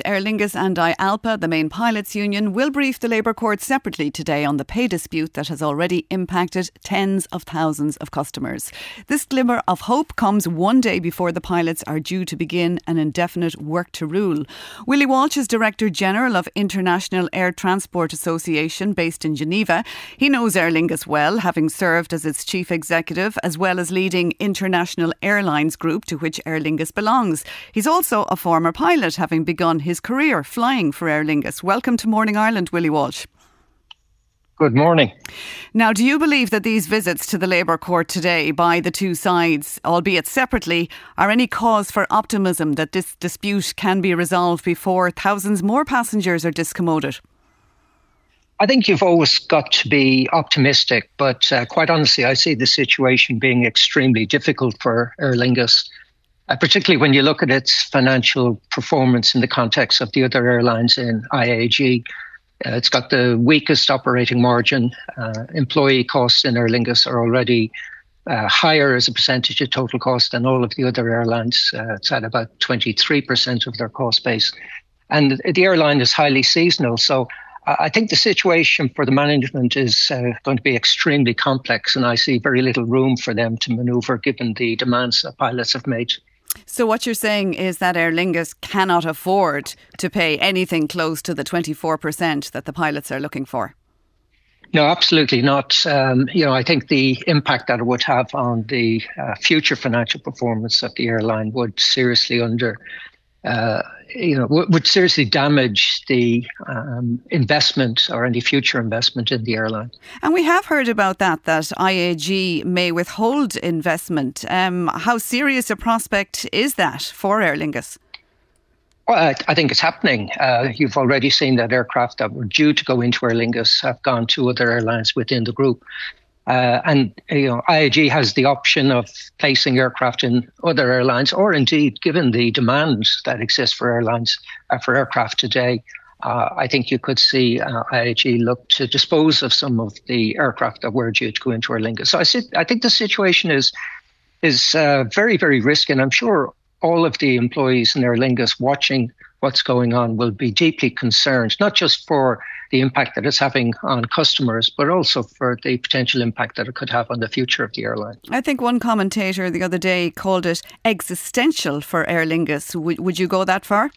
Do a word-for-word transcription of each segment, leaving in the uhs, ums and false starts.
Aer Lingus and IALPA, the main pilots union, will brief the Labour Court separately today on the pay dispute that has already impacted tens of thousands of customers. This glimmer of hope comes one day before the pilots are due to begin an indefinite work to rule. Willie Walsh is Director General of International Air Transport Association based in Geneva. He knows Aer Lingus well, having served as its chief executive as well as leading International Airlines Group, to which Aer Lingus belongs. He's also a former pilot, having begun his career flying for Aer Lingus. Welcome to Morning Ireland, Willie Walsh. Good morning. Now, do you believe that these visits to the Labour Court today by the two sides, albeit separately, are any cause for optimism that this dispute can be resolved before thousands more passengers are discommoded? I think you've always got to be optimistic, but uh, quite honestly, I see the situation being extremely difficult for Aer Lingus, uh, particularly when you look at its financial performance in the context of the other airlines in I A G. Uh, it's got the weakest operating margin. Uh, employee costs in Aer Lingus are already uh, higher as a percentage of total cost than all of the other airlines. Uh, it's at about twenty-three percent of their cost base. And the airline is highly seasonal. So I think the situation for the management is uh, going to be extremely complex, and I see very little room for them to manoeuvre given the demands that pilots have made. So what you're saying is that Aer Lingus cannot afford to pay anything close to the twenty-four percent that the pilots are looking for? No, absolutely not. Um, you know, I think the impact that it would have on the uh, future financial performance of the airline would seriously under, uh, you know, w- would seriously damage the um, investment or any future investment in the airline. And we have heard about that, that I A G may withhold investment. Um, how serious a prospect is that for Aer Lingus? Well, I, I think it's happening. Uh, you've already seen that aircraft that were due to go into Aer Lingus have gone to other airlines within the group. Uh, and you know, I A G has the option of placing aircraft in other airlines, or indeed, given the demand that exists for airlines uh, for aircraft today, uh, I think you could see uh, I A G look to dispose of some of the aircraft that were due to go into Aer Lingus. So I, sit, I think the situation is is uh, very, very risky, and I'm sure all of the employees in Aer Lingus watching what's going on will be deeply concerned, not just for the impact that it's having on customers, but also for the potential impact that it could have on the future of the airline. I think one commentator the other day called it existential for Aer Lingus. Would, would you go that far?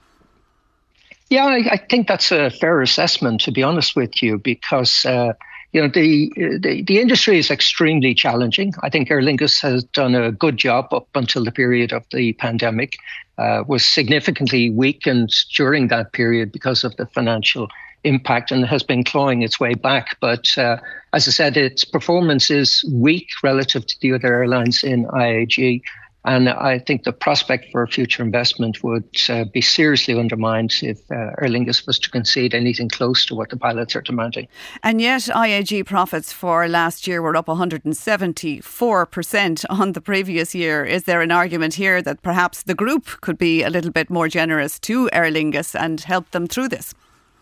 Yeah, I, I think that's a fair assessment, to be honest with you, because uh, you know the, the the industry is extremely challenging. I think Aer Lingus has done a good job up until the period of the pandemic, uh, was significantly weakened during that period because of the financial impact, and has been clawing its way back. But uh, as I said, its performance is weak relative to the other airlines in I A G. And I think the prospect for future investment would uh, be seriously undermined if uh, Aer Lingus was to concede anything close to what the pilots are demanding. And yet I A G profits for last year were up one hundred seventy-four percent on the previous year. Is there an argument here that perhaps the group could be a little bit more generous to Aer Lingus and help them through this?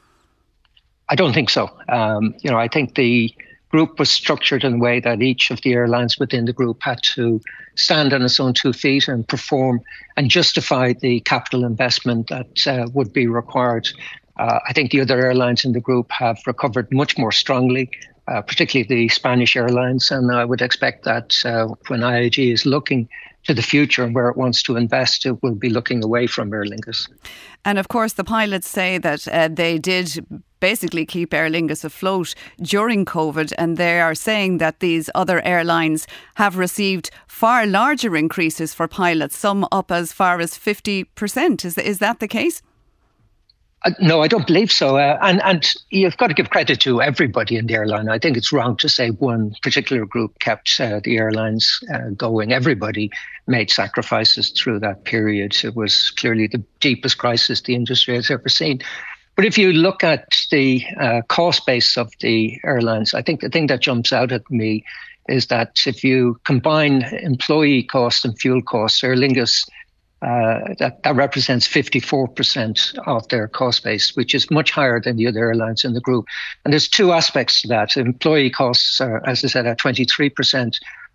I don't think so. Um, you know, I think the group was structured in a way that each of the airlines within the group had to stand on its own two feet and perform and justify the capital investment that uh, would be required. Uh, I think the other airlines in the group have recovered much more strongly, uh, particularly the Spanish airlines. And I would expect that uh, when I A G is looking to the future and where it wants to invest, it will be looking away from Aer Lingus. And of course, the pilots say that uh, they did basically keep Aer Lingus afloat during COVID, and they are saying that these other airlines have received far larger increases for pilots, some up as far as fifty percent. Is, is that the case? Uh, no, I don't believe so. Uh, and and you've got to give credit to everybody in the airline. I think it's wrong to say one particular group kept uh, the airlines uh, going. Everybody made sacrifices through that period. It was clearly the deepest crisis the industry has ever seen. But if you look at the uh, cost base of the airlines, I think the thing that jumps out at me is that if you combine employee costs and fuel costs, Aer Lingus Uh, that, that represents fifty-four percent of their cost base, which is much higher than the other airlines in the group. And there's two aspects to that. Employee costs are, as I said, at twenty-three percent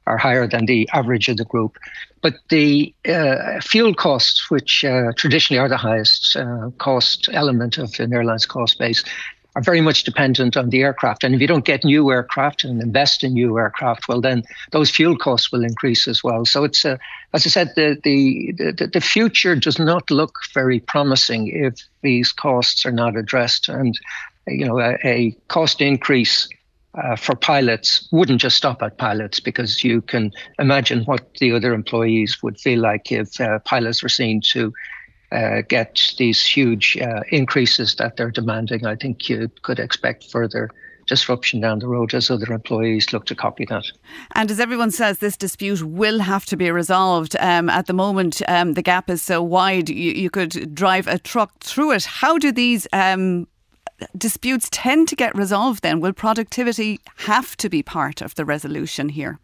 are higher than the average of the group. But the uh, fuel costs, which uh, traditionally are the highest uh, cost element of an airline's cost base, are very much dependent on the aircraft. And if you don't get new aircraft and invest in new aircraft, well, then those fuel costs will increase as well. So it's, uh, as I said, the, the, the, the future does not look very promising if these costs are not addressed. And, you know, a, a cost increase uh, for pilots wouldn't just stop at pilots, because you can imagine what the other employees would feel like if uh, pilots were seen to Uh, get these huge uh, increases that they're demanding. I think you could expect further disruption down the road as other employees look to copy that. And as everyone says, this dispute will have to be resolved. Um, at the moment, um, the gap is so wide, you, you could drive a truck through it. How do these um, disputes tend to get resolved then? Will productivity have to be part of the resolution here?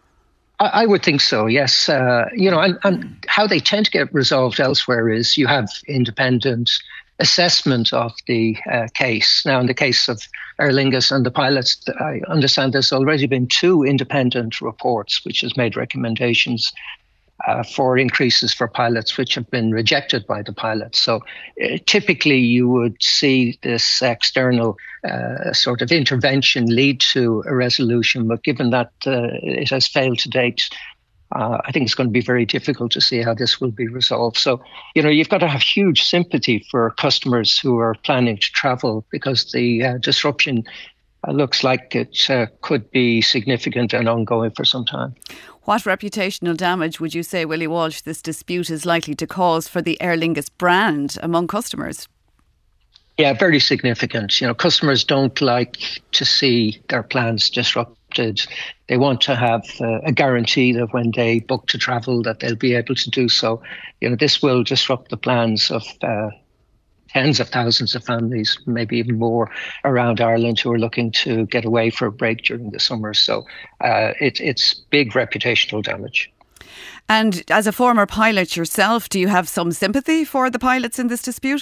I would think so, yes. Uh, you know, and, and how they tend to get resolved elsewhere is you have independent assessment of the uh, case. Now, in the case of Aer Lingus and the pilots, I understand there's already been two independent reports which has made recommendations uh, for increases for pilots, which have been rejected by the pilots. So uh, typically you would see this external uh, sort of intervention lead to a resolution. But given that uh, it has failed to date, uh, I think it's going to be very difficult to see how this will be resolved. So, you know, you've got to have huge sympathy for customers who are planning to travel, because the uh, disruption uh, looks like it uh, could be significant and ongoing for some time. What reputational damage would you say, Willie Walsh, this dispute is likely to cause for the Aer Lingus brand among customers? Yeah, very significant. You know, customers don't like to see their plans disrupted. They want to have uh, a guarantee that when they book to travel that they'll be able to do so. You know, this will disrupt the plans of uh, tens of thousands of families, maybe even more, around Ireland who are looking to get away for a break during the summer. So uh, it, it's big reputational damage. And as a former pilot yourself, do you have some sympathy for the pilots in this dispute?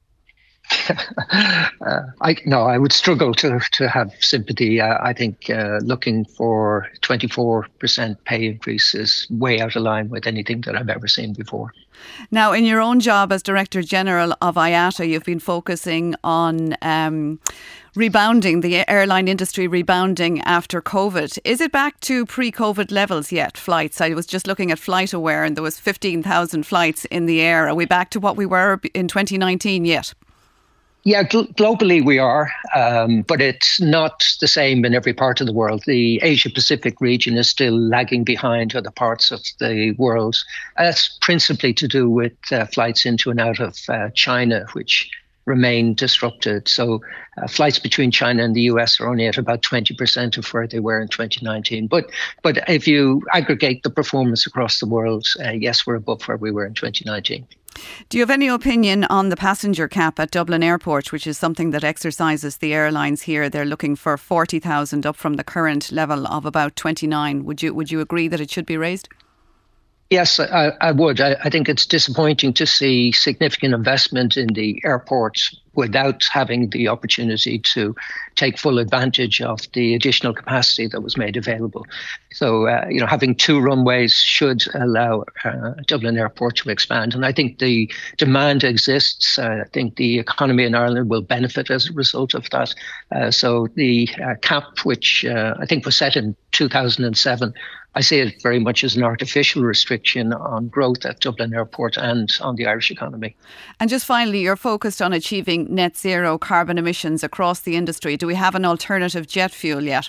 uh, I no, I would struggle to to have sympathy. Uh, I think uh, looking for twenty-four percent pay increase is way out of line with anything that I've ever seen before. Now, in your own job as Director General of I A T A, you've been focusing on um, rebounding, the airline industry rebounding after COVID. Is it back to pre-COVID levels yet, flights? I was just looking at FlightAware and there was fifteen thousand flights in the air. Are we back to what we were in twenty nineteen yet? Yeah, gl- globally we are, um, but it's not the same in every part of the world. The Asia-Pacific region is still lagging behind other parts of the world. That's principally to do with uh, flights into and out of uh, China, which remain disrupted. So uh, flights between China and the U S are only at about twenty percent of where they were in twenty nineteen. But but if you aggregate the performance across the world, uh, yes, we're above where we were in twenty nineteen. Do you have any opinion on the passenger cap at Dublin Airport, which is something that exercises the airlines here? They're looking for forty thousand up from the current level of about twenty-nine. Would you would you agree that it should be raised? Yes, I, I would. I, I think it's disappointing to see significant investment in the airport without having the opportunity to take full advantage of the additional capacity that was made available. So, uh, you know, having two runways should allow uh, Dublin Airport to expand. And I think the demand exists. Uh, I think the economy in Ireland will benefit as a result of that. Uh, so the uh, cap, which uh, I think was set in two thousand seven, I see it very much as an artificial restriction on growth at Dublin Airport and on the Irish economy. And just finally, you're focused on achieving net zero carbon emissions across the industry. Do we have an alternative jet fuel yet?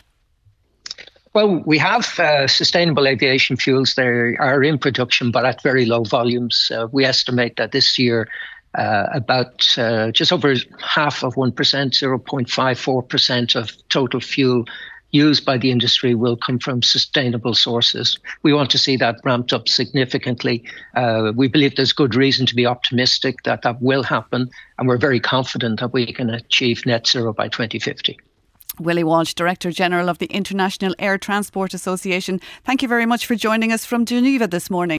Well, we have uh, sustainable aviation fuels. They are in production, but at very low volumes. Uh, we estimate that this year uh, about uh, just over half of one percent, zero point five four percent of total fuel used by the industry will come from sustainable sources. We want to see that ramped up significantly. Uh, we believe there's good reason to be optimistic that that will happen, and we're very confident that we can achieve net zero by twenty fifty. Willie Walsh, Director General of the International Air Transport Association, thank you very much for joining us from Geneva this morning.